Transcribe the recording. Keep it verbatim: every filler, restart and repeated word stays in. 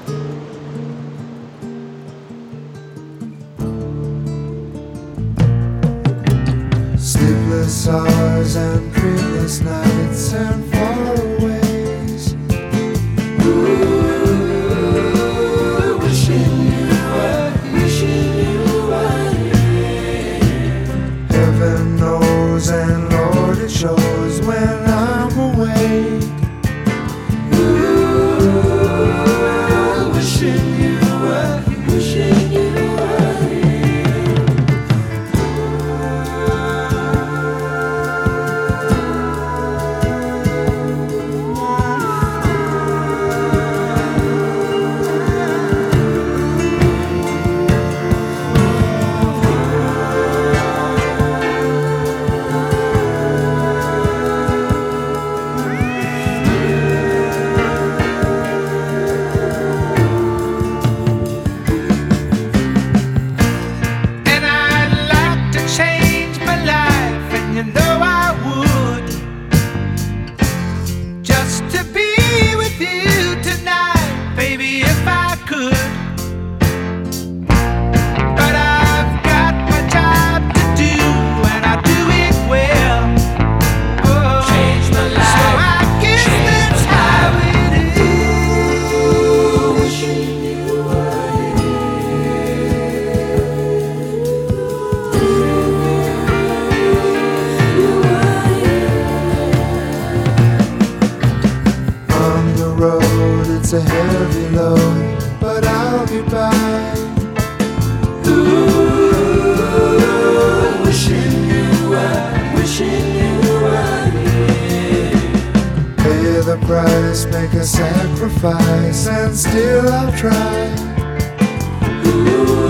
Sleepless hours and dreamless nights and faraways. Ooh, wishing you were, wishing you were here. Heaven knows and Lord it shows when I'm awake. Ooh, wishing you were, wishing you were here. It's a heavy load, but I'll be by. Ooh, wishing you were, wishing you were here. Pay the price, make a sacrifice, and still I'll try. Ooh,